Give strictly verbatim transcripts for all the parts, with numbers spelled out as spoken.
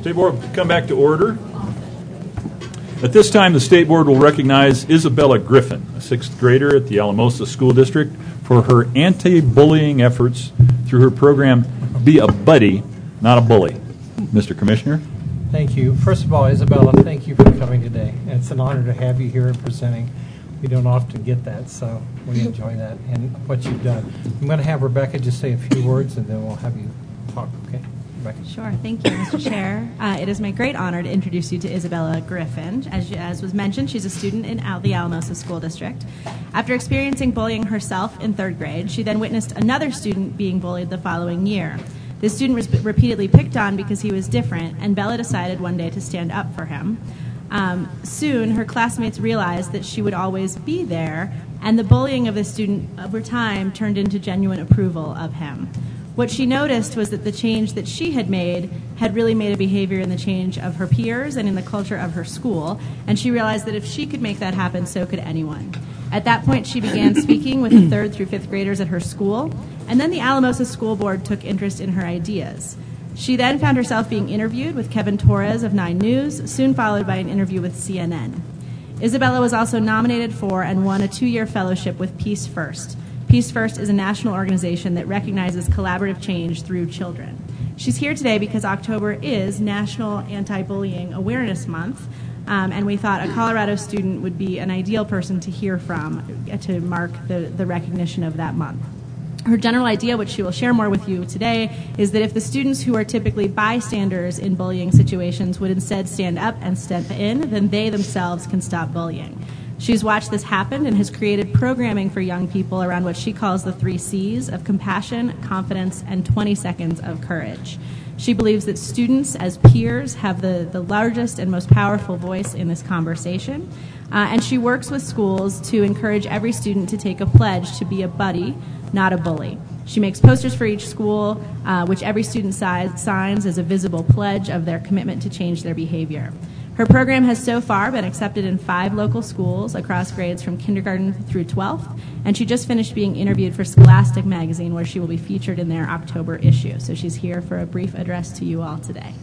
State Board will come back to order. At this time, the State Board will recognize Isabella Griffin, a sixth grader at the Alamosa School District, for her anti-bullying efforts through her program, Be a Buddy, Not a Bully. Mister Commissioner. Thank you. First of all, Isabella, thank you for coming today. And it's an honor to have you here and presenting. We don't often get that, so we enjoy that and what you've done. I'm going to have Rebecca just say a few words, and then we'll have you talk, okay? Rebecca. Sure. Thank you, Mister Chair. Uh, it is my great honor to introduce you to Isabella Griffin. As, as was mentioned, she's a student in Al- the Alamosa School District. After experiencing bullying herself in third grade, she then witnessed another student being bullied the following year. This student was repeatedly picked on because he was different, and Bella decided one day to stand up for him. Um, soon, her classmates realized that she would always be there, and the bullying of the student over time turned into genuine approval of him. What she noticed was that the change that she had made had really made a behavior in the change of her peers and in the culture of her school, and she realized that if she could make that happen, so could anyone. At that point, she began speaking with the third through fifth graders at her school, and then the Alamosa School Board took interest in her ideas. She then found herself being interviewed with Kevin Torres of Nine News, soon followed by an interview with C N N. Isabella was also nominated for and won a two-year fellowship with Peace First. Peace First is a national organization that recognizes collaborative change through children. She's here today because October is National Anti-Bullying Awareness Month, um, and we thought a Colorado student would be an ideal person to hear from to mark the, the recognition of that month. Her general idea, which she will share more with you today, is that if the students who are typically bystanders in bullying situations would instead stand up and step in, then they themselves can stop bullying. She's watched this happen and has created programming for young people around what she calls the three C's of compassion, confidence, and twenty seconds of courage. She believes that students, as peers, have the, the largest and most powerful voice in this conversation. Uh, and she works with schools to encourage every student to take a pledge to be a buddy, not a bully. She makes posters for each school, uh, which every student si- signs as a visible pledge of their commitment to change their behavior. Her program has so far been accepted in five local schools across grades from kindergarten through twelfth, and she just finished being interviewed for Scholastic magazine, where she will be featured in their October issue. So she's here for a brief address to you all today.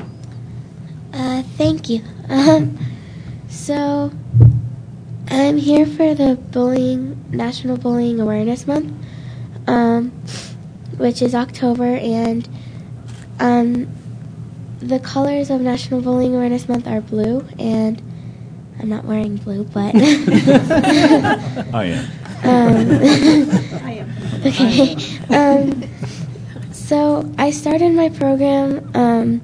Uh, thank you. Um, so, I'm here for the bullying National Bullying Awareness Month, um, which is October, and um, the colors of National Bullying Awareness Month are blue, and I'm not wearing blue, but I am. Um, I am. Okay. Um, so I started my program. Um,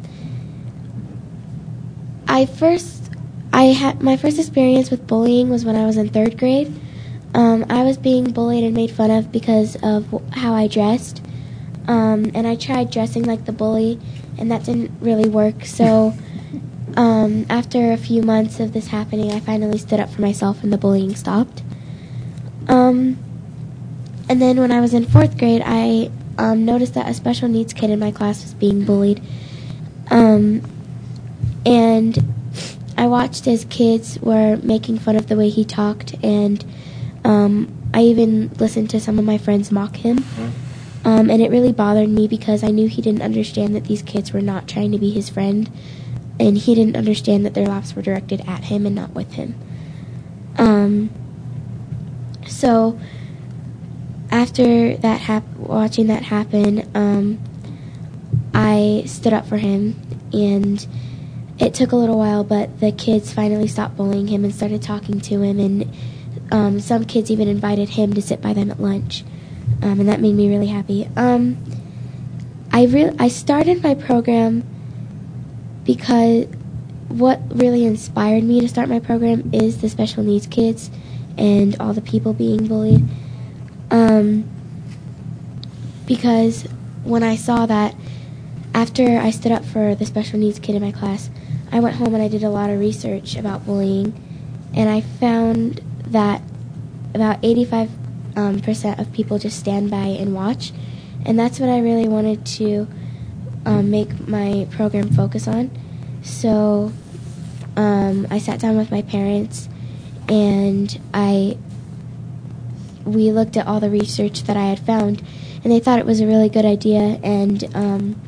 I first, I had my first experience with bullying was when I was in third grade. Um, I was being bullied and made fun of because of how I dressed, um, and I tried dressing like the bully, and that didn't really work. So um, after a few months of this happening, I finally stood up for myself, and the bullying stopped. Um, and then when I was in fourth grade, I um, noticed that a special needs kid in my class was being bullied. Um, and I watched as kids were making fun of the way he talked, and um, I even listened to some of my friends mock him. Um, and it really bothered me because I knew he didn't understand that these kids were not trying to be his friend, and he didn't understand that their laughs were directed at him and not with him. Um, so after that, hap- watching that happen, um, I stood up for him, and it took a little while, but the kids finally stopped bullying him and started talking to him, and um, some kids even invited him to sit by them at lunch. Um, and that made me really happy. Um, I re- I started my program because what really inspired me to start my program is the special needs kids and all the people being bullied. Um, because when I saw that, after I stood up for the special needs kid in my class, I went home and I did a lot of research about bullying, and I found that about eighty-five Um, percent of people just stand by and watch, and that's what I really wanted to um, make my program focus on. So um, I sat down with my parents, and I we looked at all the research that I had found, and they thought it was a really good idea, and um,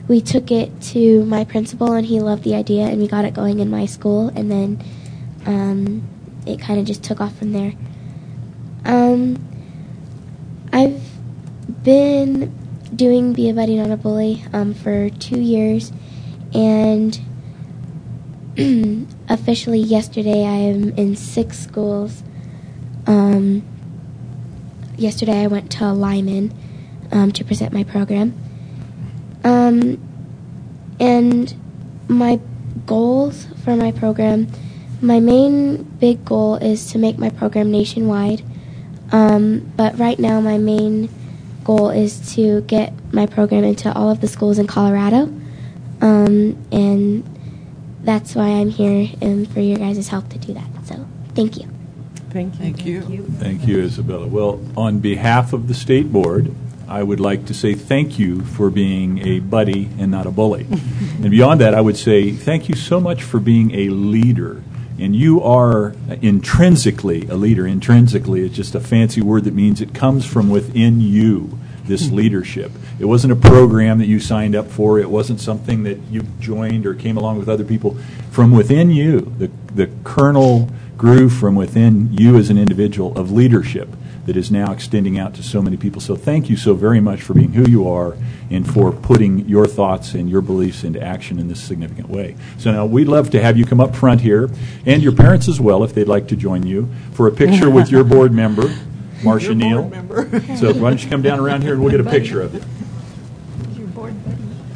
we took it to my principal, and he loved the idea, and we got it going in my school, and then um, it kind of just took off from there. Um, I've been doing Be a Buddy, Not a Bully um, for two years, and officially yesterday I am in six schools. Um, yesterday I went to Lyman um, to present my program. Um, and my goals for my program, my main big goal is to make my program nationwide. Um, but right now my main goal is to get my program into all of the schools in Colorado. Um, and that's why I'm here and for your guys' help to do that. So thank you. Thank you. Thank you. Thank you, Isabella. Well, on behalf of the State Board, I would like to say thank you for being a buddy and not a bully. And beyond that, I would say thank you so much for being a leader. And you are intrinsically a leader. Intrinsically, it's just a fancy word that means it comes from within you, this leadership. It wasn't a program that you signed up for. It wasn't something that you joined or came along with other people. From within you, the, the kernel grew from within you as an individual of leadership that is now extending out to so many people. So thank you so very much for being who you are and for putting your thoughts and your beliefs into action in this significant way. So now we'd love to have you come up front here, and your parents as well, if they'd like to join you, for a picture with your board member, Marcia Your Neal. board member. So why don't you come down around here and we'll get a picture of you. Your board buddy.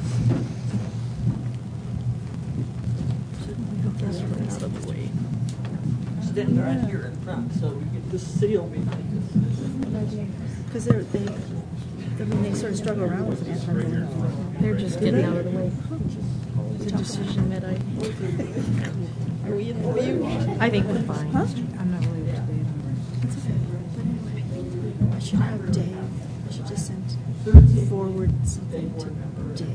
Out of the way. Stand right here in front so we get the seal behind us. Because they're, they, I mean, they sort of struggle around with it. They're just getting out of the way. It's a decision that I, Are we in the view? I think we're fine. Huh? I'm not really up to date on it. I should have Dave. I should just send forward something to Dave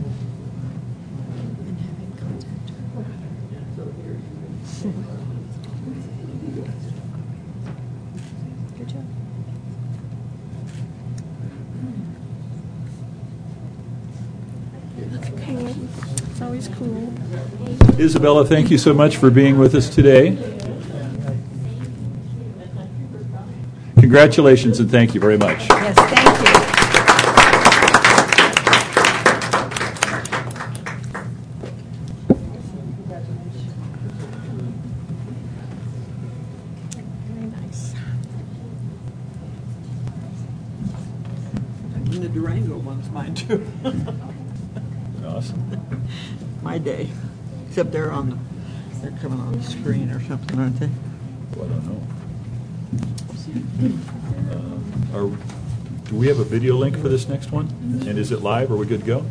and have him contact her. Good job. Cool. It's always cool. Isabella, thank you so much for being with us today. Congratulations and thank you very much. Yes, thank you. Very nice. And the Durango one's mine too. Awesome. My day. Except they're on the, they're coming on the screen or something, aren't they? Well, I don't know. Uh, are, do we have a video link for this next one? And is it live? Are we good to go?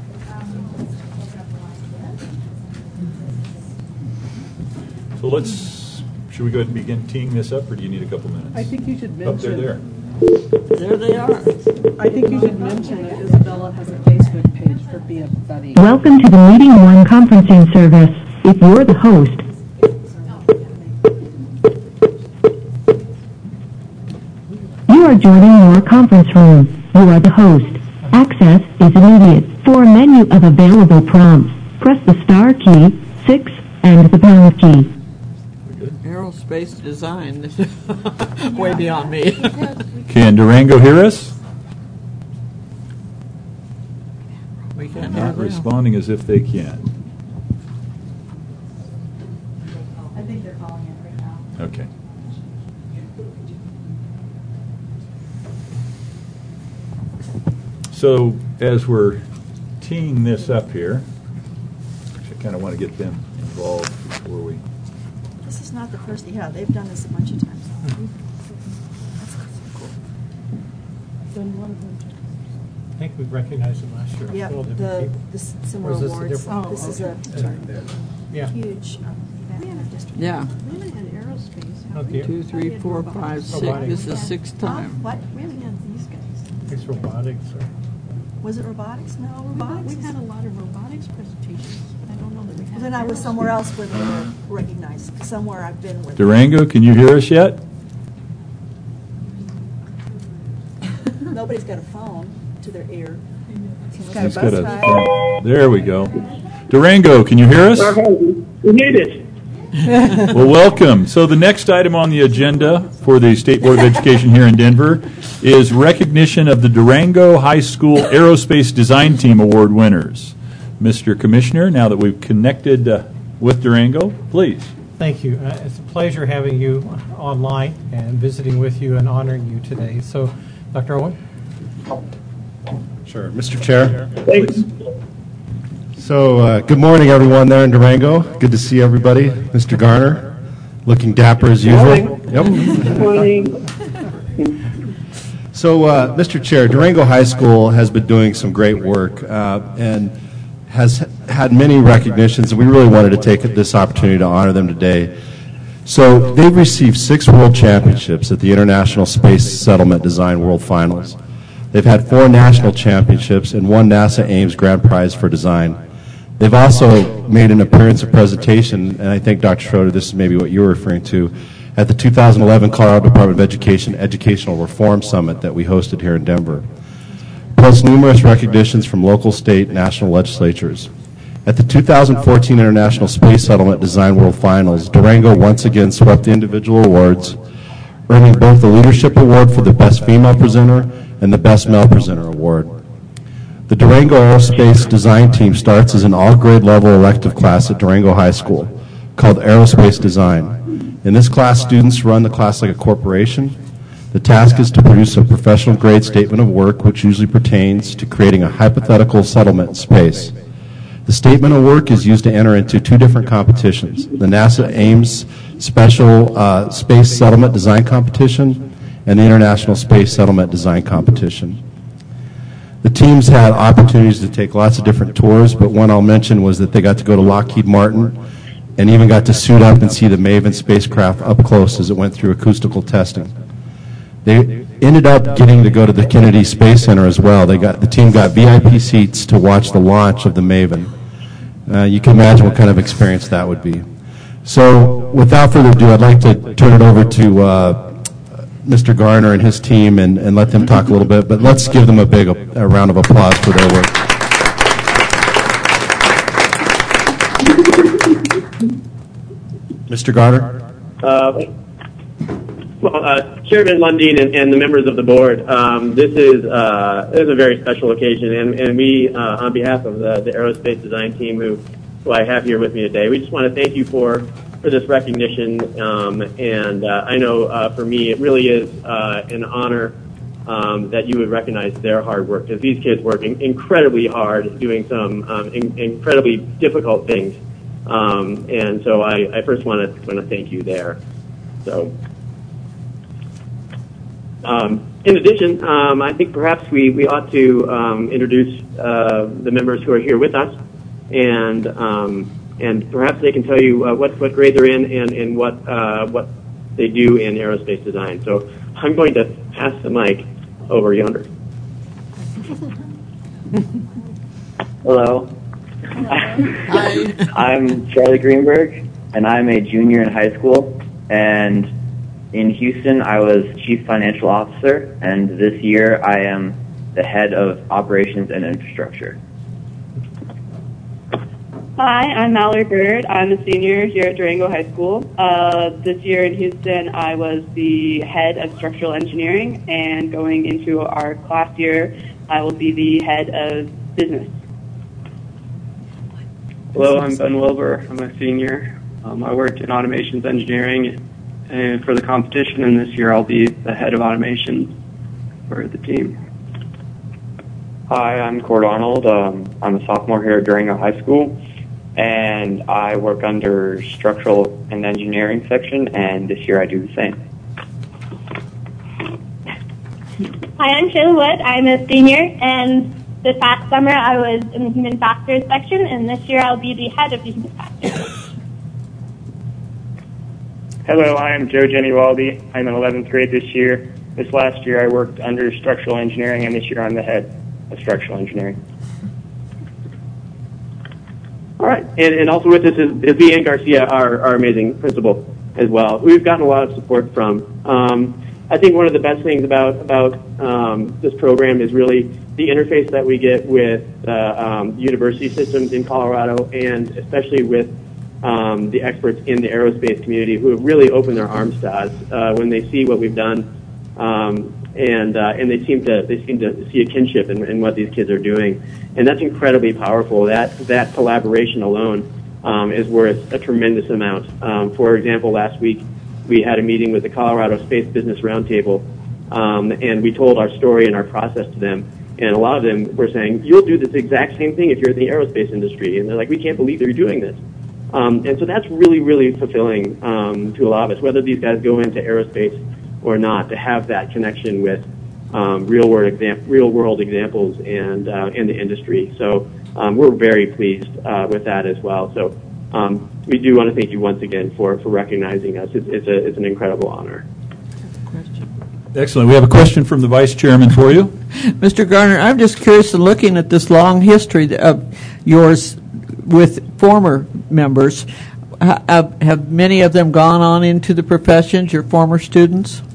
So let's, should we go ahead and begin teeing this up, or do you need a couple minutes? I think you should Up there, mention. there. There they are. I think you should mention that Isabella has a Facebook page for Be a Buddy. Welcome to the Meeting One conferencing service. If you're the host, you are joining your conference room. You are the host. Access is immediate. For a menu of available prompts, press the star key, six, and the pound key. Aerospace design. This is way beyond me. Can Durango hear us? We can't Not have that. responding as if they can. I think they're calling it right now. Okay. So as we're teeing this up here, I kind of want to get them involved before we. This is not the first, yeah, they've done this a bunch of times. That's cool. I think we recognized it last year. Yeah, Several different the, people. the s- similar Or is this a awards. different- This is okay. a Yeah. huge um, event in our district. Yeah. We haven't had aerospace. Not the- Two, three, four, five, six. Robotics. This is the sixth Huh? time. What? We haven't had these guys. It's robotics. Or, Was it robotics? No, We've had- robotics. We've is- had a lot of robotics presentations, but I don't know that we've had. Well, then I was aerospace. somewhere else where they were recognized, somewhere I've been with. Durango, can you hear us yet? Nobody's got a phone to their ear. He's got a, yeah, there we go. Durango, can you hear us? We need it. Well, welcome. So the next item on the agenda for the State Board of Education here in Denver is recognition of the Durango High School Aerospace Design Team Award winners. Mister Commissioner, now that we've connected uh, with Durango, please. Thank you. Uh, it's a pleasure having you online and visiting with you and honoring you today. So, Doctor Owen? Sure. Mister Chair. Thanks. So, uh, good morning, everyone there in Durango. Good to see everybody. Mister Garner, looking dapper as usual. Yep. Good morning. So, uh, Mister Chair, Durango High School has been doing some great work uh, and has had many recognitions, and we really wanted to take this opportunity to honor them today. So, they've received six world championships at the International Space Settlement Design World Finals. They've had four national championships and one NASA Ames Grand Prize for Design. They've also made an appearance of presentation, and I think, Doctor Schroeder, this is maybe what you were referring to, at the two thousand eleven Colorado Department of Education Educational Reform Summit that we hosted here in Denver, plus numerous recognitions from local, state, and national legislatures. At the two thousand fourteen International Space Settlement Design World Finals, Durango once again swept the individual awards, earning both the Leadership Award for the Best Female Presenter and the Best Male Presenter Award. The Durango Aerospace Design Team starts as an all-grade level elective class at Durango High School called Aerospace Design. In this class, students run the class like a corporation. The task is to produce a professional grade statement of work, which usually pertains to creating a hypothetical settlement in space. The statement of work is used to enter into two different competitions, the NASA Ames Special uh, Space Settlement Design Competition and the International Space Settlement Design Competition. The teams had opportunities to take lots of different tours, but one I'll mention was that they got to go to Lockheed Martin and even got to suit up and see the MAVEN spacecraft up close as it went through acoustical testing. They ended up getting to go to the Kennedy Space Center as well. They got the team got V I P seats to watch the launch of the MAVEN. Uh, you can imagine what kind of experience that would be. So, without further ado, I'd like to turn it over to uh, Mister Garner and his team and, and let them talk a little bit, but let's give them a big a, a round of applause for their work. Mister Garner? Uh, well, uh, Chairman Lundeen and, and the members of the board, um, this is uh, this is a very special occasion, and, and we, uh, on behalf of the, the Aerospace Design Team, who, who I have here with me today, we just want to thank you for for this recognition, um, and uh, I know uh, for me it really is uh, an honor um, that you would recognize their hard work, because these kids work in- incredibly hard, doing some um, in- incredibly difficult things, um, and so I, I first want to want to thank you there. So, um, in addition, um, I think perhaps we, we ought to um, introduce uh, the members who are here with us, and um, and perhaps they can tell you uh, what, what grade they're in and, and what uh, what they do in aerospace design. So I'm going to pass the mic over yonder. Hello. Hi. I'm Charlie Greenberg, and I'm a junior in high school. And in Houston, I was Chief Financial Officer, and this year I am the Head of Operations and Infrastructure. Hi, I'm Mallory Bird. I'm a senior here at Durango High School. Uh, this year in Houston, I was the head of structural engineering, and going into our class year, I will be the head of business. Hello, I'm Ben Wilbur. I'm a senior. Um, I worked in automations engineering and for the competition, and this year I'll be the head of automation for the team. Hi, I'm Cord Arnold. Um, I'm a sophomore here at Durango High School, and I work under structural and engineering section, and this year I do the same. Hi, I'm Shayla Wood. I'm a senior, and this past summer I was in the human factors section, and this year I'll be the head of the human factors. Hello, I am Joe Jenny Waldy. I'm in eleventh grade this year. This last year I worked under structural engineering, and this year I'm the head of structural engineering. All right, and, and also with us is, is Leanne Garcia, our, our amazing principal as well. We've gotten a lot of support from. Um, I think one of the best things about about um, this program is really the interface that we get with uh, um, university systems in Colorado, and especially with um, the experts in the aerospace community who have really opened their arms to us uh, when they see what we've done, um, and uh, and they seem to they seem to see a kinship in, in what these kids are doing, and that's incredibly powerful. That that collaboration alone um, is worth a tremendous amount. Um, for example, last week we had a meeting with the Colorado Space Business Roundtable, um, and we told our story and our process to them. And a lot of them were saying, you'll do this exact same thing if you're in the aerospace industry. And they're like, we can't believe that you're doing this. Um, and so that's really, really fulfilling um, to a lot of us, whether these guys go into aerospace or not, to have that connection with um, real world exam- real world examples and uh, in the industry. So um, we're very pleased uh, with that as well. So um, we do want to thank you once again for, for recognizing us. It's, it's, a, it's an incredible honor. Excellent. We have a question from the Vice Chairman for you. Mister Garner, I'm just curious, looking at this long history of yours with former members, have, have many of them gone on into the professions, your former students?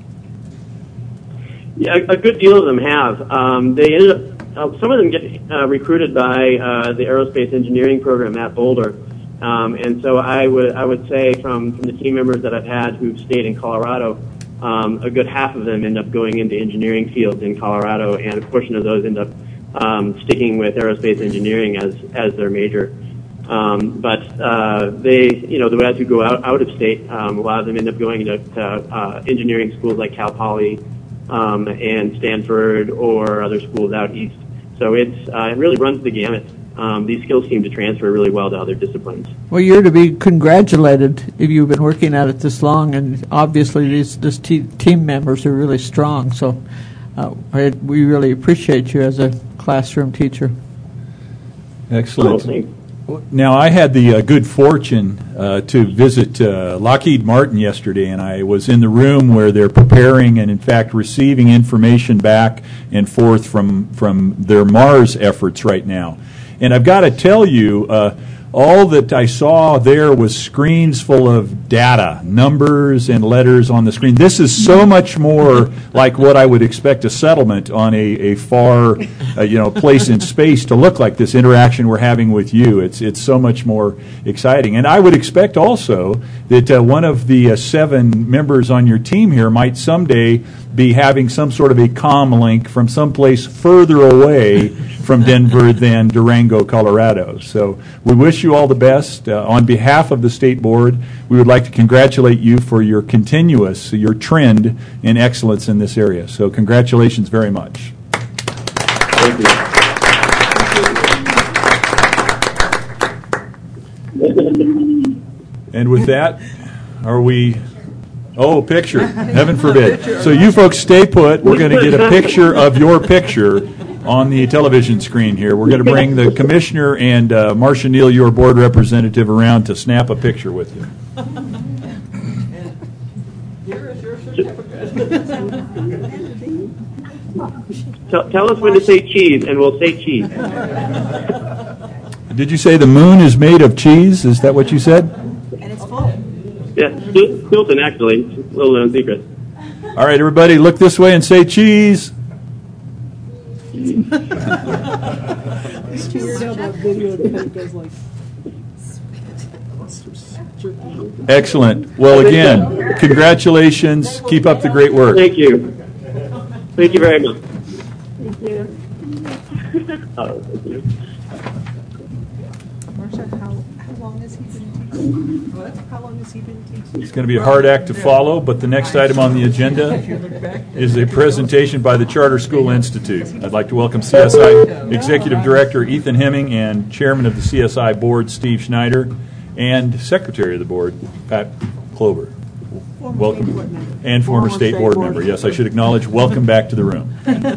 Yeah, a, a good deal of them have. Um, they ended up, uh, some of them get uh, recruited by uh, the aerospace engineering program at Boulder. Um, and so I would I would say from, from the team members that I've had who've stayed in Colorado, Um, a good half of them end up going into engineering fields in Colorado, and a portion of those end up um, sticking with aerospace engineering as as their major. Um, but uh, they, you know, the guys who go out, out of state, um, a lot of them end up going to, to uh, engineering schools like Cal Poly um, and Stanford or other schools out east. So it's uh, it really runs the gamut. Um, these skills seem to transfer really well to other disciplines. Well, you're to be congratulated if you've been working at it this long, and obviously these this te- team members are really strong. So uh, I, we really appreciate you as a classroom teacher. Excellent. Now, I had the uh, good fortune uh, to visit uh, Lockheed Martin yesterday, and I was in the room where they're preparing and, in fact, receiving information back and forth from, from their Mars efforts right now. And I've got to tell you, uh, all that I saw there was screens full of data, numbers and letters on the screen. This is so much more like what I would expect a settlement on a, a far, uh, you know, place in space to look like. This interaction we're having with you. It's it's so much more exciting. And I would expect also that uh, one of the uh, seven members on your team here might someday be having some sort of a comm link from someplace further away from Denver than Durango, Colorado. So we wish you all the best. Uh, on behalf of the State Board, we would like to congratulate you for your continuous, your trend in excellence in this area. So congratulations very much. Thank you. And with that, are we... Oh, picture. Heaven forbid. So you folks stay put. We're going to get a picture of your picture on the television screen here. We're going to bring the commissioner and uh, Marcia Neal, your board representative, around to snap a picture with you. Here is your certificate. Tell, tell us when to say cheese, and we'll say cheese. Did you say the moon is made of cheese? Is that what you said? And it's full. Yeah, Hilton, actually. It's a little known secret. All right, everybody, look this way and say cheese. Excellent. Well, again, congratulations. Keep up the great work. Thank you. Thank you very much. Thank you. Oh, thank you. Marcia, how, how long has he been teaching? What? How long has he been teaching? It's going to be a hard act to follow, but the next item on the agenda is a presentation by the Charter School Institute. I'd like to welcome C S I Executive Director Ethan Hemming and Chairman of the C S I Board, Steve Schneider, and Secretary of the Board, Pat Klober. Former Welcome. State Board member. And former, Former State, State Board, Board member. member. Yes, I should acknowledge welcome back to the room.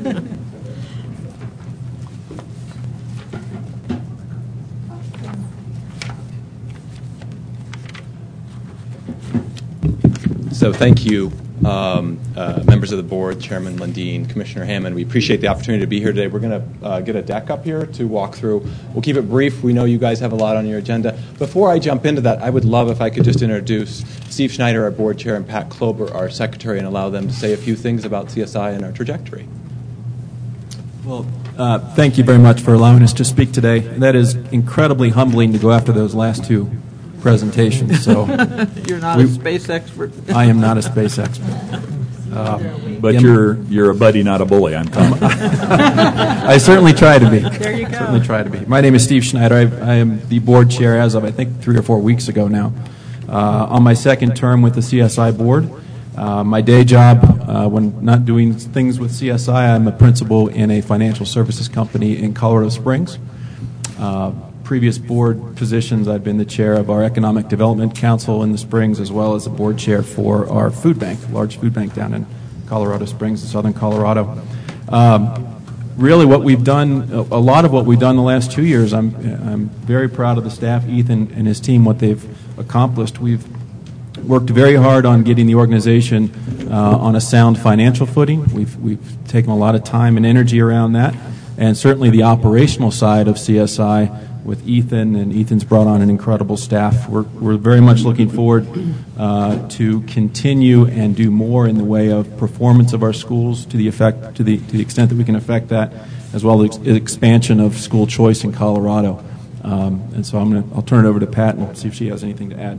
So thank you, um, uh, members of the board, Chairman Lundeen, Commissioner Hammond. We appreciate the opportunity to be here today. We're going to uh, get a deck up here to walk through. We'll keep it brief. We know you guys have a lot on your agenda. Before I jump into that, I would love if I could just introduce Steve Schneider, our board chair, and Pat Klober, our secretary, and allow them to say a few things about C S I and our trajectory. Well, Uh, thank you very much for allowing us to speak today. That is incredibly humbling to go after those last two presentations. So You're not we, a space expert? I am not a space expert. Um, but you're you're a buddy, not a bully. I'm coming. I certainly try to be. There you go. Certainly try to be. My name is Steve Schneider. I, I am the board chair as of I think three or four weeks ago now. Uh, on my second term with the C S I board, uh, my day job uh, when not doing things with C S I, I'm a principal in a financial services company in Colorado Springs. Uh, previous board positions, I've been the chair of our Economic Development Council in the Springs, as well as the board chair for our food bank, large food bank down in Colorado Springs, in southern Colorado. Um, really what we've done, a lot of what we've done the last two years, I'm, I'm very proud of the staff, Ethan and his team, what they've accomplished. We've worked very hard on getting the organization uh, on a sound financial footing. We've, we've taken a lot of time and energy around that, and certainly the operational side of C S I with Ethan, and Ethan's brought on an incredible staff. We're, we're very much looking forward uh, to continue and do more in the way of performance of our schools to the effect, to the to the extent that we can affect that, as well as expansion of school choice in Colorado. Um, and so I'm gonna, I'll turn it over to Pat and see if she has anything to add.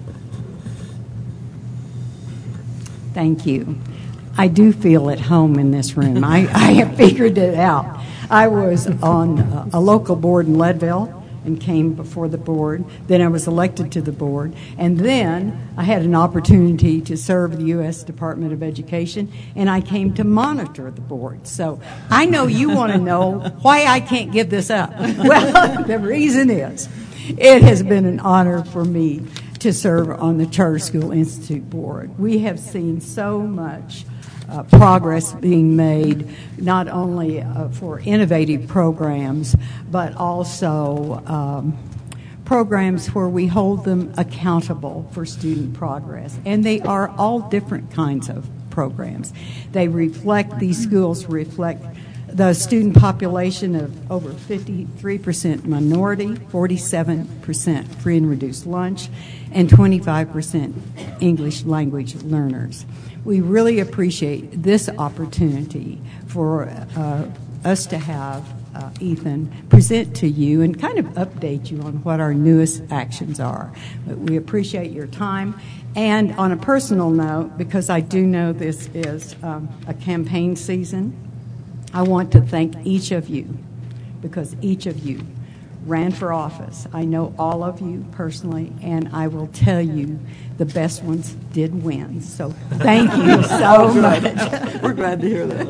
Thank you. I do feel at home in this room. I, I have figured it out. I was on a, a local board in Leadville and came before the board. Then I was elected to the board. And then I had an opportunity to serve the U S Department of Education, and I came to monitor the board. So I know you want to know why I can't give this up. Well, the reason is it has been an honor for me to serve on the Charter School Institute board. We have seen so much Uh, progress being made, not only uh, for innovative programs, but also um, programs where we hold them accountable for student progress. And they are all different kinds of programs. They reflect, these schools reflect the student population of over fifty-three percent minority, forty-seven percent free and reduced lunch, and twenty-five percent English language learners. We really appreciate this opportunity for uh, us to have uh, Ethan present to you and kind of update you on what our newest actions are. But we appreciate your time. And on a personal note, because I do know this is um, a campaign season, I want to thank each of you, because each of you ran for office. I know all of you personally, and I will tell you the best ones did win. So thank you so much. We're glad to hear that.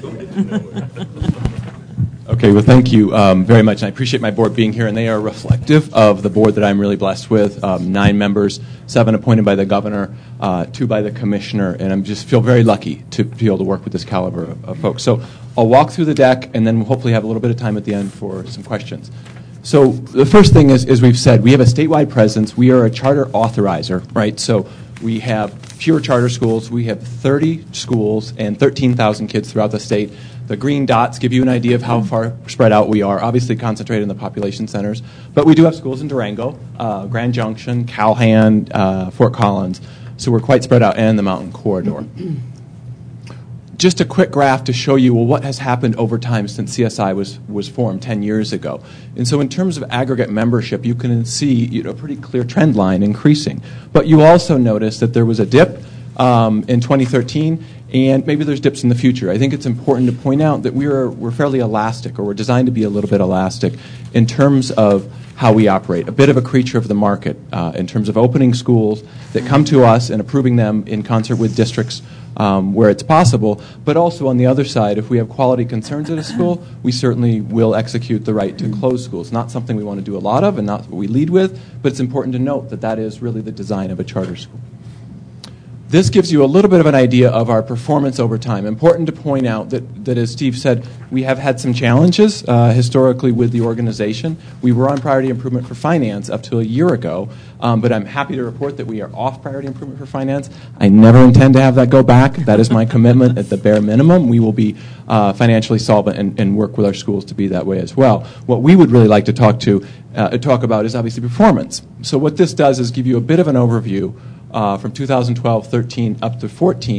Okay, well, thank you um, very much. And I appreciate my board being here, and they are reflective of the board that I'm really blessed with. Um, nine members, seven appointed by the governor, uh, two by the commissioner, and I just feel very lucky to be able to work with this caliber of, of folks. So I'll walk through the deck, and then we'll hopefully have a little bit of time at the end for some questions. So the first thing is, as we've said, we have a statewide presence. We are a charter authorizer, right? So we have pure charter schools. We have thirty schools and thirteen thousand kids throughout the state. The green dots give you an idea of how far spread out we are, obviously concentrated in the population centers. But we do have schools in Durango, uh, Grand Junction, Calhan, uh, Fort Collins. So we're quite spread out, and the Mountain Corridor. Just a quick graph to show you, well, what has happened over time since C S I was, was formed ten years ago. And so in terms of aggregate membership, you can see, you know, a pretty clear trend line increasing. But you also notice that there was a dip um, in twenty thirteen, and maybe there's dips in the future. I think it's important to point out that we're, we're fairly elastic, or we're designed to be a little bit elastic in terms of how we operate, a bit of a creature of the market uh, in terms of opening schools that come to us and approving them in concert with districts Um, where it's possible, but also on the other side, if we have quality concerns at a school, we certainly will execute the right to close schools. Not something we want to do a lot of and not what we lead with, but it's important to note that that is really the design of a charter school. This gives you a little bit of an idea of our performance over time. Important to point out that, that as Steve said, we have had some challenges uh, historically with the organization. We were on priority improvement for finance up to a year ago, um, but I'm happy to report that we are off priority improvement for finance. I never intend to have that go back. That is my commitment at the bare minimum. We will be uh, financially solvent and, and work with our schools to be that way as well. What we would really like to talk to uh, talk about is obviously performance. So what this does is give you a bit of an overview Uh, from two thousand twelve thirteen up to fourteen,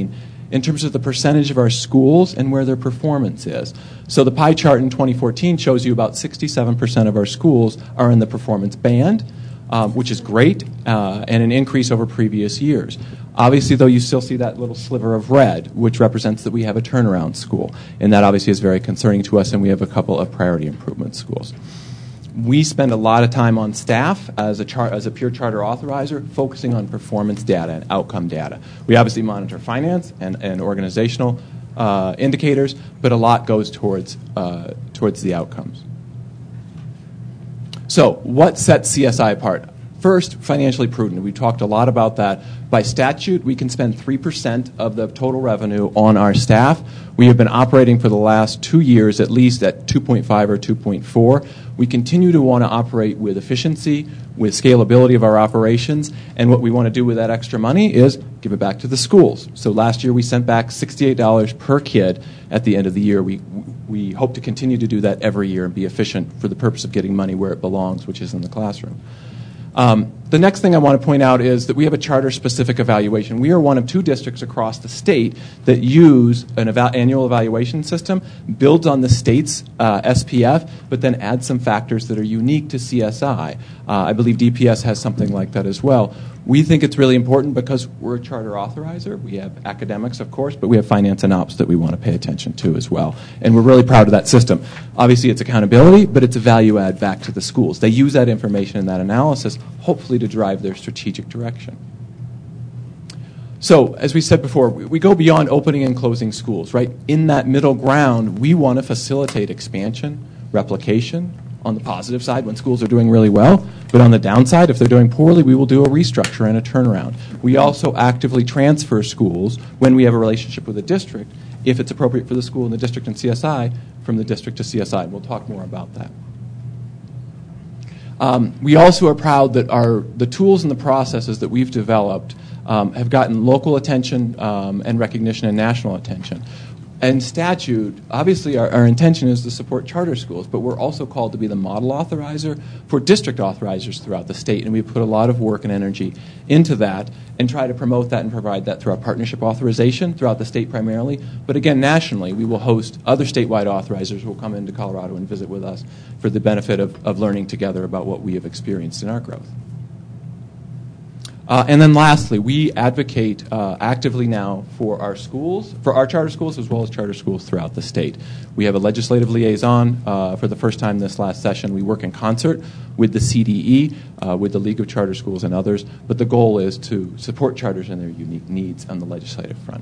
in terms of the percentage of our schools and where their performance is. So the pie chart in twenty fourteen shows you about sixty-seven percent of our schools are in the performance band, um, which is great, uh, and an increase over previous years. Obviously, though, you still see that little sliver of red, which represents that we have a turnaround school, and that obviously is very concerning to us, and we have a couple of priority improvement schools. We spend a lot of time on staff as a, char- as a peer charter authorizer, focusing on performance data and outcome data. We obviously monitor finance and, and organizational uh, indicators, but a lot goes towards, uh, towards the outcomes. So what sets C S I apart? First, financially prudent. We talked a lot about that. By statute, we can spend three percent of the total revenue on our staff. We have been operating for the last two years at least at two point five or two point four. We continue to want to operate with efficiency, with scalability of our operations, and what we want to do with that extra money is give it back to the schools. So last year we sent back sixty-eight dollars per kid at the end of the year. We, we hope to continue to do that every year and be efficient for the purpose of getting money where it belongs, which is in the classroom. Um, the next thing I want to point out is that we have a charter-specific evaluation. We are one of two districts across the state that use an eva- annual evaluation system, builds on the state's uh, S P F, but then adds some factors that are unique to C S I. Uh, I believe D P S has something like that as well. We think it's really important because we're a charter authorizer. We have academics, of course, but we have finance and ops that we want to pay attention to as well. And we're really proud of that system. Obviously, it's accountability, but it's a value add back to the schools. They use that information and that analysis, hopefully, to drive their strategic direction. So, as we said before, we go beyond opening and closing schools, right? In that middle ground, we want to facilitate expansion, replication, on the positive side when schools are doing really well, but on the downside, if they're doing poorly, we will do a restructure and a turnaround. We also actively transfer schools when we have a relationship with a district, if it's appropriate for the school and the district and C S I, from the district to C S I. And we'll talk more about that. Um, we also are proud that our the tools and the processes that we've developed um, have gotten local attention um, and recognition and national attention. And statute, obviously our, our intention is to support charter schools, but we're also called to be the model authorizer for district authorizers throughout the state, and we put a lot of work and energy into that and try to promote that and provide that through our partnership authorization throughout the state primarily. But again, nationally, we will host other statewide authorizers who will come into Colorado and visit with us for the benefit of, of learning together about what we have experienced in our growth. Uh, and then lastly, we advocate uh, actively now for our schools, for our charter schools as well as charter schools throughout the state. We have a legislative liaison uh, for the first time this last session. We work in concert with the C D E, uh, with the League of Charter Schools and others, but the goal is to support charters and their unique needs on the legislative front.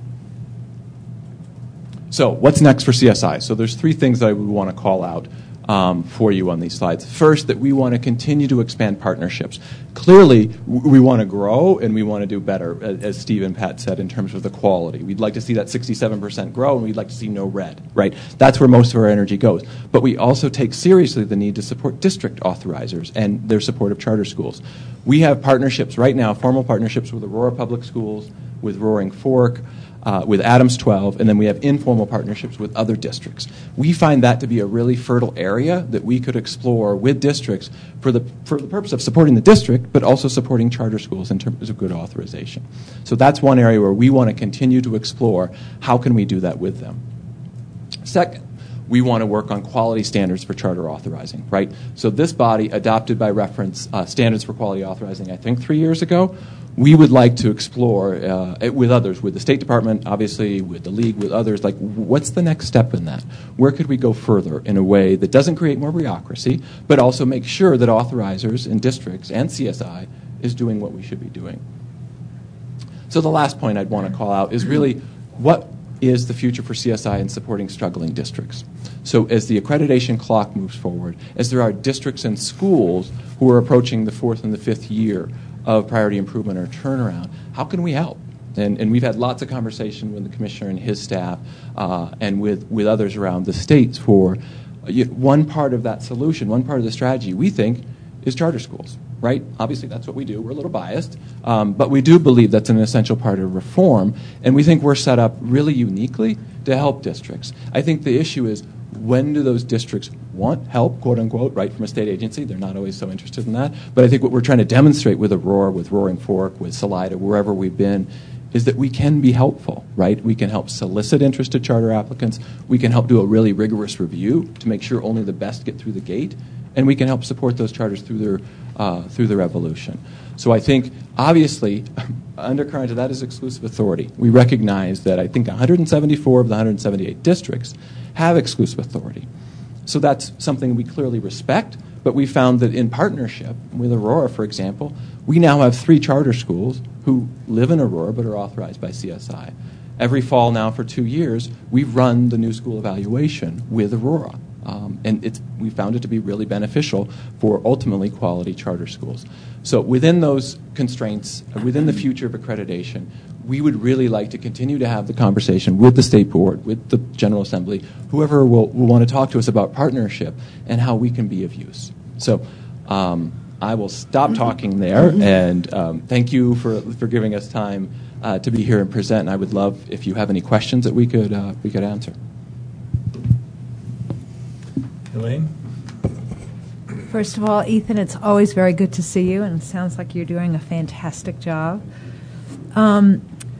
So what's next for C S I? So there's three things that I would want to call out Um, for you on these slides. First, that we want to continue to expand partnerships. Clearly, w- we want to grow and we want to do better, as, as Steve and Pat said, in terms of the quality. We'd like to see that sixty-seven percent grow, and we'd like to see no red, right? That's where most of our energy goes. But we also take seriously the need to support district authorizers and their support of charter schools. We have partnerships right now, formal partnerships with Aurora Public Schools, with Roaring Fork, Uh, with Adams twelve, and then we have informal partnerships with other districts. We find that to be a really fertile area that we could explore with districts for the for the purpose of supporting the district, but also supporting charter schools in terms of good authorization. So that's one area where we want to continue to explore how can we do that with them. Second, we want to work on quality standards for charter authorizing, right? So this body adopted by reference uh, standards for quality authorizing, I think, three years ago. We would like to explore uh, with others, with the State Department, obviously, with the League, with others, like what's the next step in that? Where could we go further in a way that doesn't create more bureaucracy, but also make sure that authorizers in districts and C S I is doing what we should be doing? So the last point I'd want to call out is really what is the future for C S I in supporting struggling districts. So as the accreditation clock moves forward, as there are districts and schools who are approaching the fourth and the fifth year of priority improvement or turnaround, how can we help? And, and we've had lots of conversation with the commissioner and his staff uh, and with, with others around the states for uh, one part of that solution, one part of the strategy, we think, is charter schools, right? Obviously, that's what we do. We're a little biased, um, but we do believe that's an essential part of reform, and we think we're set up really uniquely to help districts. I think the issue is, when do those districts want help, quote unquote, right, from a state agency? They're not always so interested in that. But I think what we're trying to demonstrate with Aurora, with Roaring Fork, with Salida, wherever we've been, is that we can be helpful, right? We can help solicit interested charter applicants. We can help do a really rigorous review to make sure only the best get through the gate, and we can help support those charters through their uh, through their evolution. So I think, obviously, undercurrent of that is exclusive authority. We recognize that I think one hundred seventy-four of the one hundred seventy-eight districts have exclusive authority. So that's something we clearly respect, but we found that in partnership with Aurora, for example, we now have three charter schools who live in Aurora but are authorized by C S I. Every fall now for two years, we run the new school evaluation with Aurora. Um, and it's, we found it to be really beneficial for ultimately quality charter schools. So within those constraints, within the future of accreditation, we would really like to continue to have the conversation with the State Board, with the General Assembly, whoever will, will want to talk to us about partnership and how we can be of use. So um, I will stop talking there, and um, thank you for, for giving us time uh, to be here and present. And I would love if you have any questions that we could uh, we could answer. Elaine? First of all, Ethan, it's always very good to see you, and it sounds like you're doing a fantastic job. Um,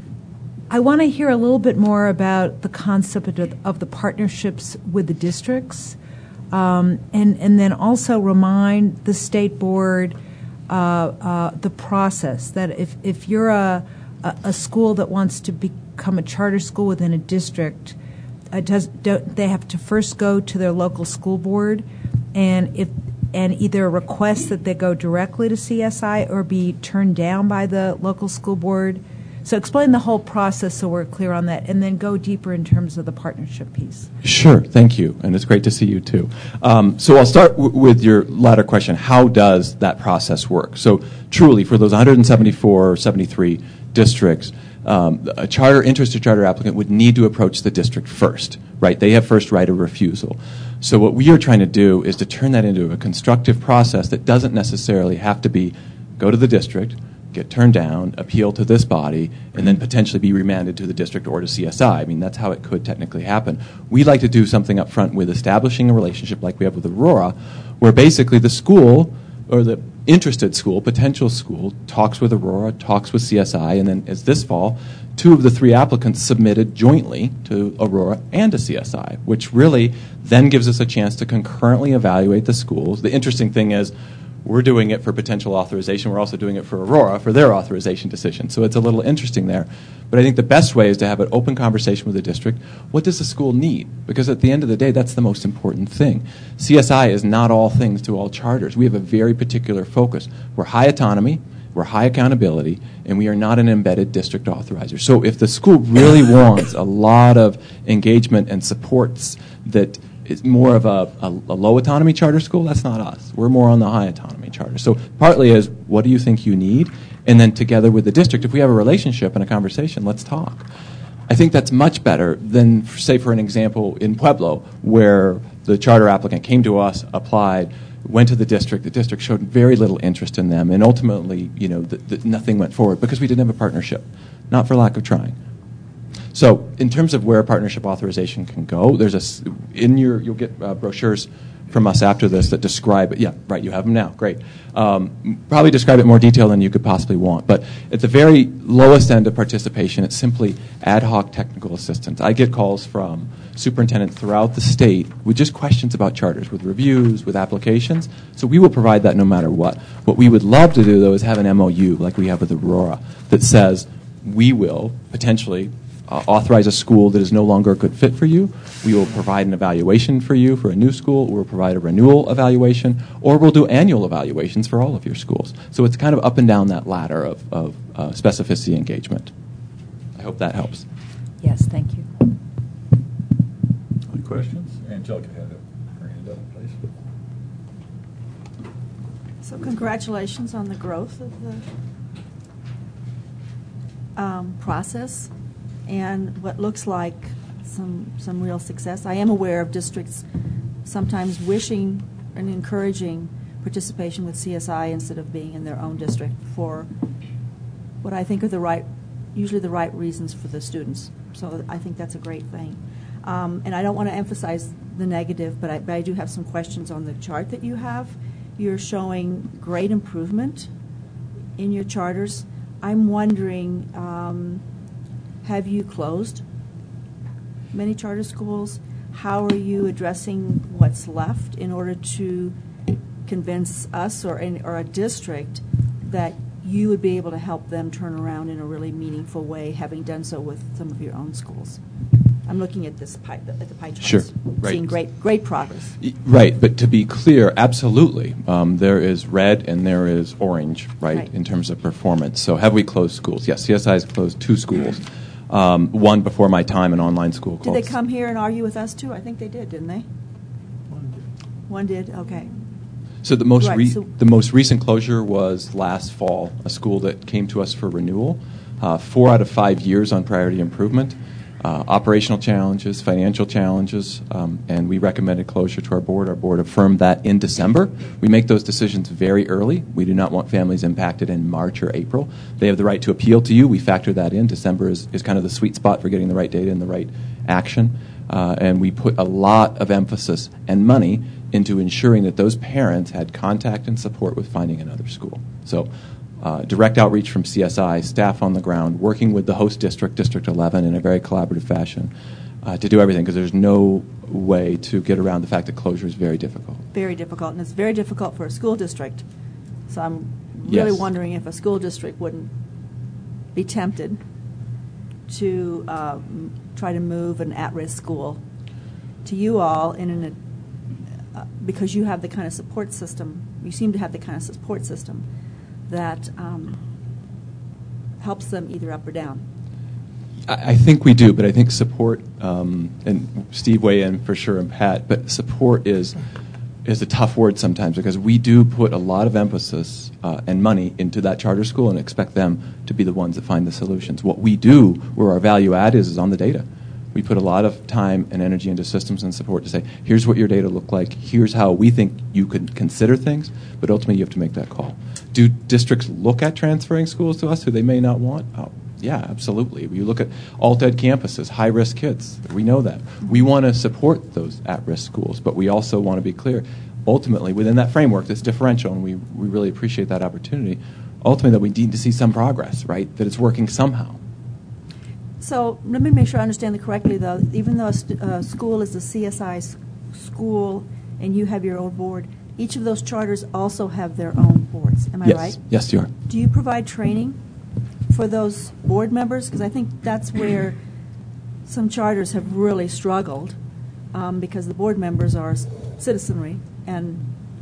I want to hear a little bit more about the concept of, of the partnerships with the districts, um, and, and then also remind the State Board uh, uh, the process, that if, if you're a, a, a school that wants to become a charter school within a district, Uh, does don't they have to first go to their local school board, and if and either request that they go directly to C S I or be turned down by the local school board? So explain the whole process so we're clear on that, and then go deeper in terms of the partnership piece. Sure, thank you, and it's great to see you too. Um, so I'll start w- with your latter question. How does that process work? So truly, for those one hundred seventy-four or seventy-three districts, Um, a charter, interested charter applicant would need to approach the district first, right? They have first right of refusal. So what we are trying to do is to turn that into a constructive process that doesn't necessarily have to be go to the district, get turned down, appeal to this body, and then potentially be remanded to the district or to C S I. I mean, that's how it could technically happen. We like to do something up front with establishing a relationship like we have with Aurora, where basically the school or the interested school, potential school, talks with Aurora, talks with C S I, and then as this fall, two of the three applicants submitted jointly to Aurora and to C S I, which really then gives us a chance to concurrently evaluate the schools. The interesting thing is we're doing it for potential authorization. We're also doing it for Aurora for their authorization decision. So it's a little interesting there. But I think the best way is to have an open conversation with the district. What does the school need? Because at the end of the day, that's the most important thing. C S I is not all things to all charters. We have a very particular focus. We're high autonomy, we're high accountability, and we are not an embedded district authorizer. So if the school really wants a lot of engagement and supports that is more of a, a, a low autonomy charter school, that's not us. We're more on the high autonomy charter. So partly is, what do you think you need? And then together with the district, if we have a relationship and a conversation, let's talk. I think that's much better than, say, for an example, in Pueblo, where the charter applicant came to us, applied, went to the district. The district showed very little interest in them, and ultimately, you know, the, the, nothing went forward because we didn't have a partnership, not for lack of trying. So, in terms of where partnership authorization can go, there's a in your you'll get uh, brochures from us after this that describe it. Yeah, right. You have them now. Great. Um, probably describe it in more detail than you could possibly want. But at the very lowest end of participation, it's simply ad hoc technical assistance. I get calls from superintendents throughout the state with just questions about charters, with reviews, with applications. So we will provide that no matter what. What we would love to do, though, is have an M O U like we have with Aurora that says we will potentially Uh, authorize a school that is no longer a good fit for you. We will provide an evaluation for you for a new school. We'll provide a renewal evaluation, or we'll do annual evaluations for all of your schools. So it's kind of up and down that ladder of, of uh, specificity engagement. I hope that helps. Yes, thank you. Any questions? Angelica had her hand up, please. So congratulations on the growth of the um, process and what looks like some some real success. I am aware of districts sometimes wishing and encouraging participation with C S I instead of being in their own district for what I think are the right, usually the right reasons for the students. So I think that's a great thing. Um, and I don't want to emphasize the negative, but I, but I do have some questions on the chart that you have. You're showing great improvement in your charters. I'm wondering, um, Have you closed many charter schools? How are you addressing what's left in order to convince us or, in, or a district that you would be able to help them turn around in a really meaningful way, having done so with some of your own schools? I'm looking at this pie, at the pie charts. Sure, right. Seeing great, great progress. Right, but to be clear, absolutely. Um, there is red and there is orange, right, Right. in terms of performance. So have we closed schools? Yes, C S I has closed two schools. Um, one before my time, an online school Did called. they come here and argue with us too? I think they did, didn't they? One did. One did. Okay. So the most Right, re- so- the most recent closure was last fall, a school that came to us for renewal. Uh, four out of five years on priority improvement. Uh, operational challenges, financial challenges, um, and we recommended closure to our board. Our board affirmed that in December. We make those decisions very early. We do not want families impacted in March or April. They have the right to appeal to you. We factor that in. December is, is kind of the sweet spot for getting the right data and the right action. Uh, and we put a lot of emphasis and money into ensuring that those parents had contact and support with finding another school. So uh, direct outreach from C S I, staff on the ground, working with the host district, District eleven, in a very collaborative fashion uh, to do everything, because there's no way to get around the fact that closure is very difficult. Very difficult, and it's very difficult for a school district. So I'm really Yes. wondering if a school district wouldn't be tempted to um, try to move an at-risk school to you all in an, uh, because you have the kind of support system, you seem to have the kind of support system that um, helps them either up or down. I I think we do, but I think support, um, and Steve weigh in for sure, and Pat, but support is is a tough word sometimes, because we do put a lot of emphasis uh, and money into that charter school and expect them to be the ones that find the solutions. What we do, where our value add is, is on the data. We put a lot of time and energy into systems and support to say, here's what your data look like, here's how we think you could consider things, but ultimately you have to make that call. Do districts look at transferring schools to us who they may not want? Oh, yeah, absolutely. You look at alt-ed campuses, high-risk kids. We know that. We want to support those at-risk schools, but we also want to be clear, ultimately, within that framework that's differential, and we, we really appreciate that opportunity, ultimately that we need to see some progress, right, that it's working somehow. So let me make sure I understand it correctly, though. Even though a st- uh, school is a C S I s- school and you have your own board, each of those charters also have their own boards. Am I Yes. right? Yes, you are. Do you provide training for those board members? Because I think that's where some charters have really struggled, um, because the board members are s- citizenry, and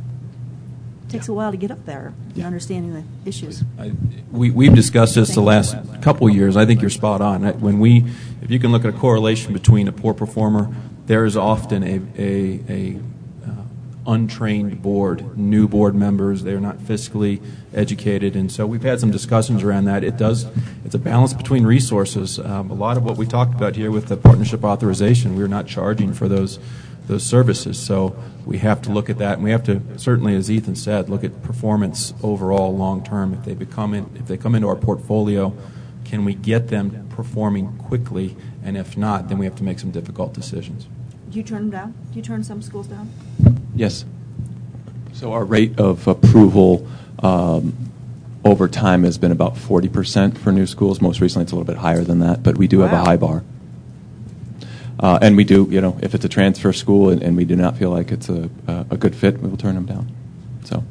it takes a while to get up there and understanding the issues. We, we've discussed this the last couple of years. I think you're spot on. When we, if you can look at a correlation between a poor performer, there is often a, a, a uh, untrained board, new board members. They're not fiscally educated, and so we've had some discussions around that. It does, it's a balance between resources. Um, a lot of what we talked about here with the partnership authorization, we're not charging for those those services. So we have to look at that, and we have to certainly, as Ethan said, look at performance overall, long term. If they become in, if they come into our portfolio, can we get them performing quickly? And if not, then we have to make some difficult decisions. Do you turn them down? Do you turn some schools down? Yes. So our rate of approval um, over time has been about forty percent for new schools. Most recently, it's a little bit higher than that, but we do have a Wow. high bar. Uh, and we do, you know, if it's a transfer school and, and we do not feel like it's a, a, a good fit, we will turn them down. So,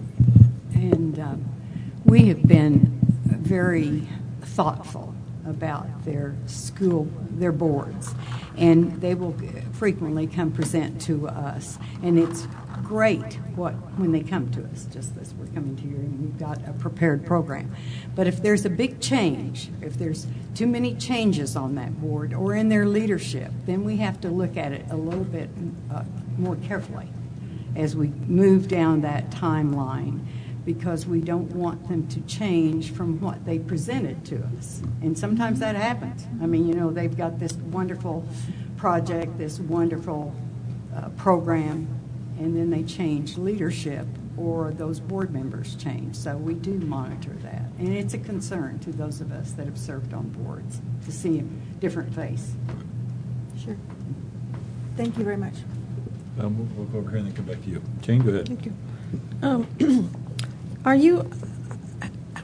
And um, we have been very thoughtful about their school, their boards, and they will frequently come present to us. And it's great what when they come to us, just as we're coming to you and we've got a prepared program. But if there's a big change, if there's too many changes on that board or in their leadership, then we have to look at it a little bit uh, more carefully as we move down that timeline, because we don't want them to change from what they presented to us. And sometimes that happens. I mean, you know, they've got this wonderful project, this wonderful uh, program, and then they change leadership or those board members change. So we do monitor that. And it's a concern to those of us that have served on boards to see a different face. Sure. Thank you very much. Um, we'll, we'll go over here and then come back to you. Jane, go ahead. Thank you. Um, are you,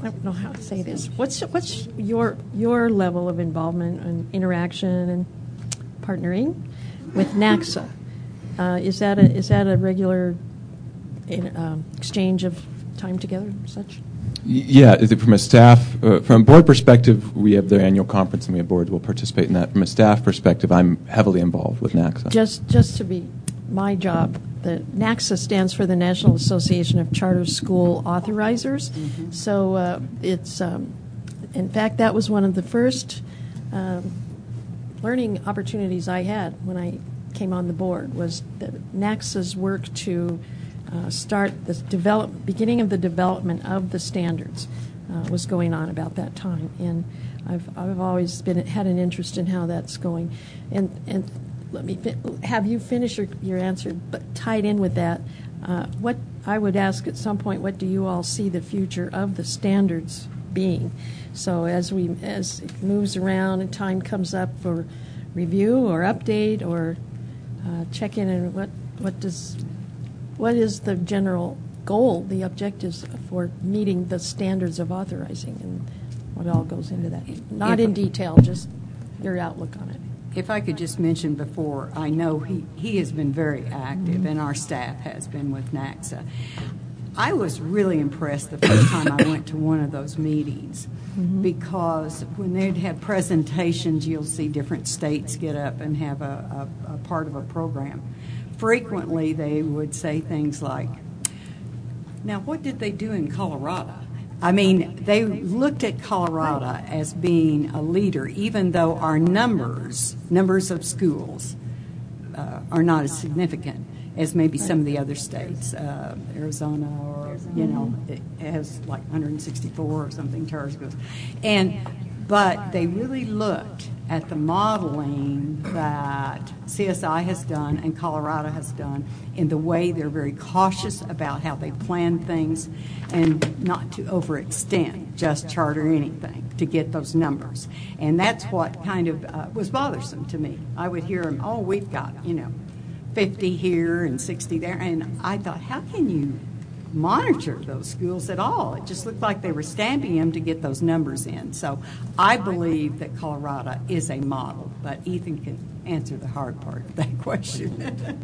I don't know how to say this. What's what's your your level of involvement and interaction and partnering with NACSA? Uh, is that a is that a regular in, um, exchange of time together and such? Yeah, is it from a staff, uh, from a board perspective, we have their annual conference and we have boards will participate in that. From a staff perspective, I'm heavily involved with NACSA. Just, just to be my job, the NACSA stands for the National Association of Charter School Authorizers. Mm-hmm. So uh, it's, um, in fact, that was one of the first um, learning opportunities I had when I came on the board, was the NACSA's work to Uh, start the develop, beginning of the development of the standards uh, was going on about that time, and I've I've always been had an interest in how that's going, and and let me fi- have you finish your, your answer, but tied in with that, uh, what I would ask at some point, what do you all see the future of the standards being? So as we as it moves around and time comes up for review or update or uh, check in, and what what does What is the general goal, the objectives for meeting the standards of authorizing, and what all goes into that? Not in detail, just your outlook on it. If I could just mention before, I know he, he has been very active, mm-hmm. and our staff has been with NACSA. I was really impressed the first time I went to one of those meetings, mm-hmm. because when they'd have presentations, you'll see different states get up and have a, a, a part of a program. Frequently, they would say things like, now, what did they do in Colorado? I mean, they looked at Colorado as being a leader, even though our numbers, numbers of schools, uh, are not as significant as maybe some of the other states. Uh, Arizona, or, you know, it has like one hundred sixty-four or something charter schools. And, but they really looked at the modeling that C S I has done and Colorado has done in the way they're very cautious about how they plan things and not to overextend just charter anything to get those numbers. And that's what kind of uh, was bothersome to me. I would hear them, oh, we've got, you know, fifty here and sixty there. And I thought, how can you monitor those schools at all? It just looked like they were stamping them to get those numbers in. So I believe that Colorado is a model, but Ethan can answer the hard part of that question.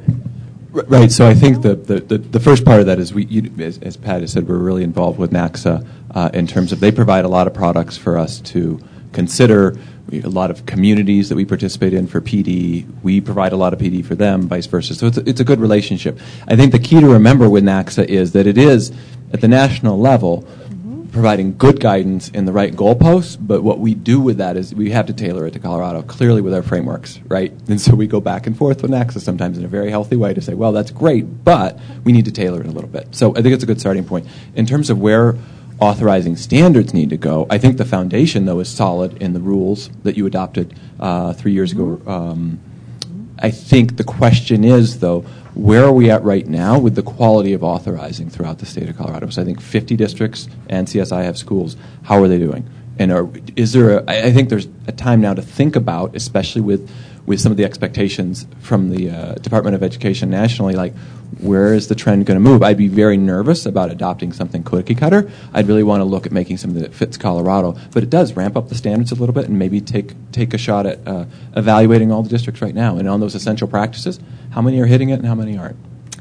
Right. So I think the, the, the first part of that is we, you, as, as Pat has said, we're really involved with NACSA uh, in terms of they provide a lot of products for us to consider. We have a lot of communities that we participate in for P D. We provide a lot of P D for them, vice versa. So it's a, it's a good relationship. I think the key to remember with NACSA is that it is, at the national level, mm-hmm. providing good guidance in the right goalposts, but what we do with that is we have to tailor it to Colorado, clearly with our frameworks, right? And so we go back and forth with NACSA sometimes in a very healthy way to say, well, that's great, but we need to tailor it a little bit. So I think it's a good starting point. In terms of where authorizing standards need to go, I think the foundation, though, is solid in the rules that you adopted uh, three years ago. Um, I think the question is, though, where are we at right now with the quality of authorizing throughout the state of Colorado? So I think fifty districts and C S I have schools. How are they doing? And are, is there a, I think there's a time now to think about, especially with, with some of the expectations from the uh, Department of Education nationally, like, where is the trend going to move? I'd be very nervous about adopting something cookie cutter. I'd really want to look at making something that fits Colorado. But it does ramp up the standards a little bit and maybe take take a shot at uh, evaluating all the districts right now. And on those essential practices, how many are hitting it and how many aren't?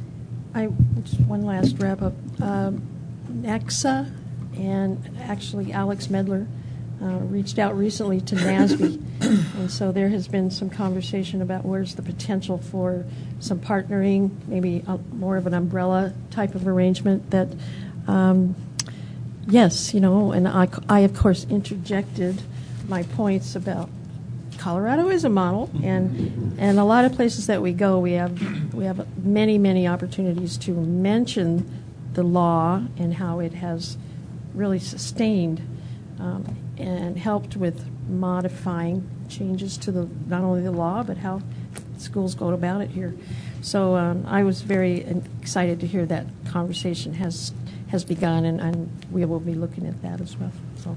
I just one last wrap up. Um, NACSA and actually Alex Medler Uh, reached out recently to NASB, and so there has been some conversation about where's the potential for some partnering, maybe a, more of an umbrella type of arrangement that, um, yes, you know, and I, I, of course, interjected my points about Colorado is a model, and and a lot of places that we go, we have we have many, many opportunities to mention the law and how it has really sustained um, and helped with modifying changes to the not only the law but how schools go about it here. So um, I was very excited to hear that conversation has has begun, and, and we will be looking at that as well. So,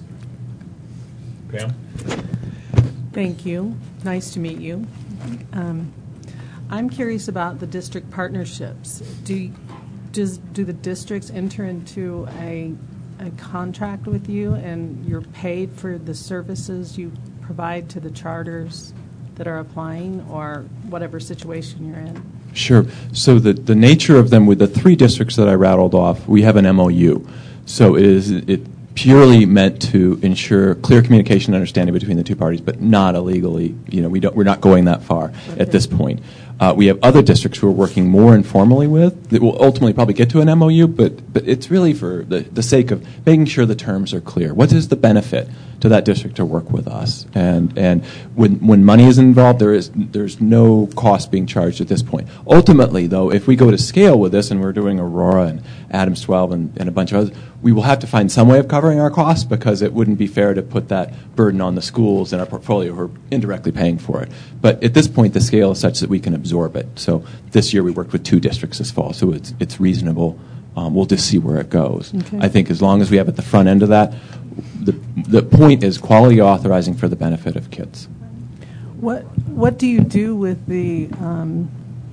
Pam? Thank you. Nice to meet you. Um, I'm curious about the district partnerships. Do does do the districts enter into a a contract with you and you're paid for the services you provide to the charters that are applying, or whatever situation you're in? Sure. So the, the nature of them, with the three districts that I rattled off, we have an M O U. So it is it purely meant to ensure clear communication and understanding between the two parties, but not illegally. You know, we don't, we're not going that far okay. at this point. Uh, we have other districts who are working more informally with that will ultimately probably get to an M O U, but but it's really for the, the sake of making sure the terms are clear. What is the benefit to that district to work with us? And and when when money is involved, there is there's no cost being charged at this point. Ultimately, though, if we go to scale with this, and we're doing Aurora and Adams twelve and, and a bunch of others, we will have to find some way of covering our costs, because it wouldn't be fair to put that burden on the schools in our portfolio who are indirectly paying for it. But at this point, the scale is such that we can absorb it. So this year we worked with two districts this fall, so it's it's reasonable. Um, we'll just see where it goes. Okay. I think as long as we have at the front end of that, the the point is quality authorizing for the benefit of kids. What what do you do with the um,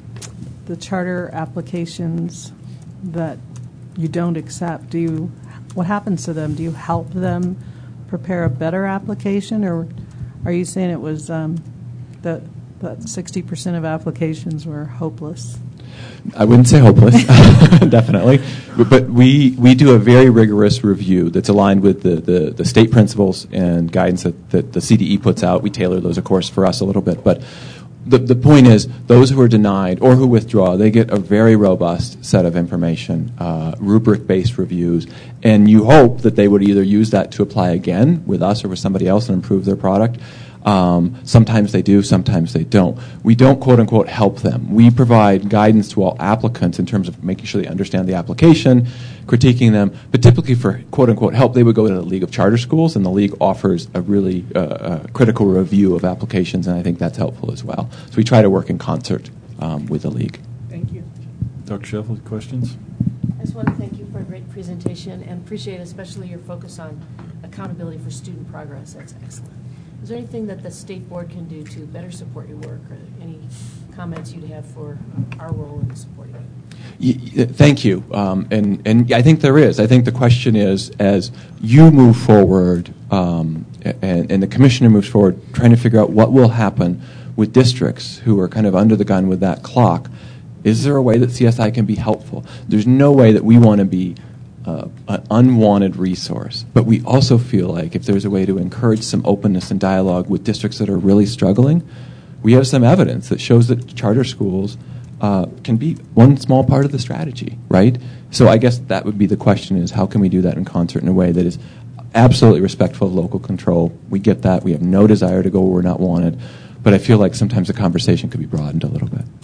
the charter applications that you don't accept? Do you what happens to them? Do you help them prepare a better application, or are you saying it was um, that that sixty percent of applications were hopeless? I wouldn't say hopeless, definitely. But, but we, we do a very rigorous review that's aligned with the, the, the state principles and guidance that, that the C D E puts out. We tailor those, of course, for us a little bit. But the, the point is, those who are denied or who withdraw, they get a very robust set of information, uh, rubric-based reviews, and you hope that they would either use that to apply again with us or with somebody else and improve their product. Um, sometimes they do, sometimes they don't. We don't, quote unquote, help them. We provide guidance to all applicants in terms of making sure they understand the application, critiquing them. But typically for, quote unquote, help, they would go to the League of Charter Schools, and the League offers a really uh, uh, critical review of applications, and I think that's helpful as well. So we try to work in concert um, with the League. Thank you. Doctor Sheffield, questions? I just want to thank you for a great presentation and appreciate especially your focus on accountability for student progress. That's excellent. Is there anything that the state board can do to better support your work, or any comments you'd have for our role in supporting you? Y- y- thank you. Um, and, and I think there is. I think the question is, as you move forward um, and, and the commissioner moves forward, trying to figure out what will happen with districts who are kind of under the gun with that clock, is there a way that C S I can be helpful? There's no way that we want to be Uh, an unwanted resource, but we also feel like if there's a way to encourage some openness and dialogue with districts that are really struggling, we have some evidence that shows that charter schools uh, can be one small part of the strategy, right? So I guess that would be the question, is how can we do that in concert in a way that is absolutely respectful of local control? We get that. We have no desire to go where we're not wanted, but I feel like sometimes the conversation could be broadened a little bit.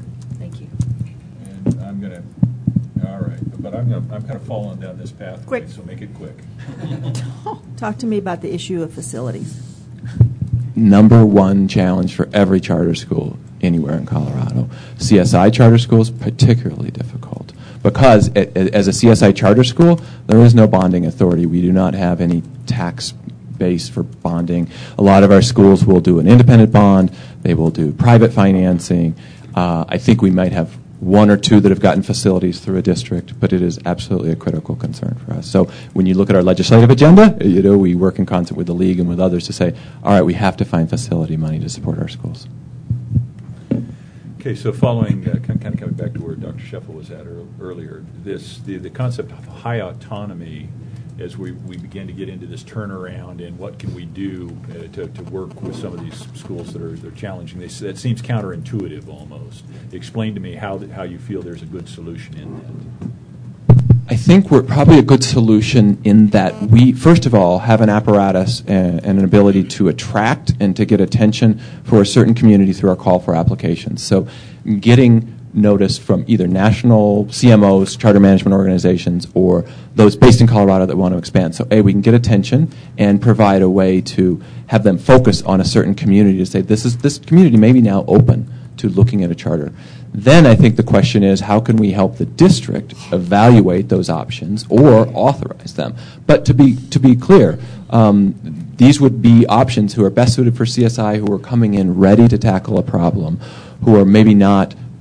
And I'm going to, all right, but I'm going to, I'm kind of following down this path. Quick. So make it quick. Talk to me about the issue of facilities. Number one challenge for every charter school anywhere in Colorado. C S I charter schools, particularly difficult. Because a, a, as a C S I charter school, there is no bonding authority. We do not have any tax base for bonding. A lot of our schools will do an independent bond. They will do private financing. Uh, I think we might have one or two that have gotten facilities through a district, but it is absolutely a critical concern for us. So when you look at our legislative agenda, you know, we work in concert with the league and with others to say, all right, we have to find facility money to support our schools. Okay, so following, uh, kind of coming back to where Doctor Sheffield was at ear- earlier, this the, the concept of high autonomy as we, we begin to get into this turnaround and what can we do uh, to, to work with some of these schools that are they're challenging. They, that seems counterintuitive almost. Explain to me how, how you feel there's a good solution in that. I think we're probably a good solution in that we, first of all, have an apparatus and, and an ability to attract and to get attention for a certain community through our call for applications. So getting notice from either national C M Os, charter management organizations, or those based in Colorado that want to expand. So A, we can get attention and provide a way to have them focus on a certain community to say this is this community may be now open to looking at a charter. Then I think the question is, how can we help the district evaluate those options or authorize them? But to be to be clear, um, these would be options who are best suited for C S I, who are coming in ready to tackle a problem, who are maybe not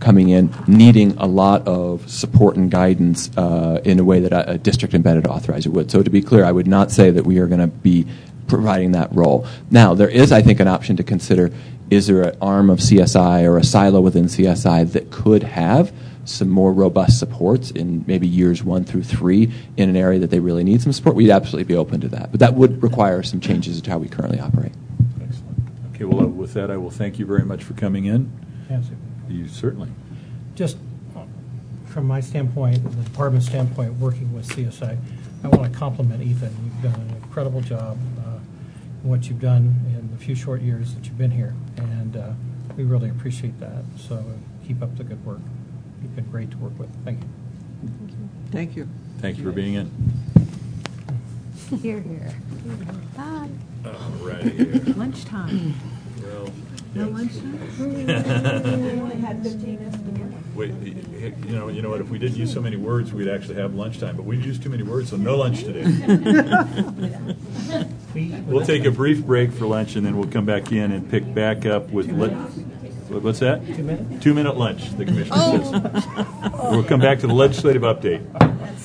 coming in needing a lot of support and guidance uh, in a way that a, a district embedded authorizer would. So to be clear, I would not say that we are going to be providing that role. Now, there is, I think, an option to consider, is there an arm of C S I or a silo within C S I that could have some more robust supports in maybe years one through three in an area that they really need some support? We'd absolutely be open to that. But that would require some changes to how we currently operate. Excellent. Okay, well, uh, with that, I will thank you very much for coming in. Yes. You certainly. Just from my standpoint, the department's standpoint, working with C S I, I want to compliment Ethan. You've done an incredible job uh, in what you've done in the few short years that you've been here, and uh, we really appreciate that. So uh, keep up the good work. You've been great to work with. Thank you. Thank you. Thank you for being in. Here, here. Bye. All righty. Lunchtime. Well, No yes. lunchtime? We only had fifteen minutes to go. Wait, you know, you know what? If we didn't use so many words, we'd actually have lunchtime. But we've used too many words, so no lunch today. We'll take a brief break for lunch, and then we'll come back in and pick back up with. Le- what's that? Two minute. Two minute lunch. The commissioner says. We'll come back to the legislative update.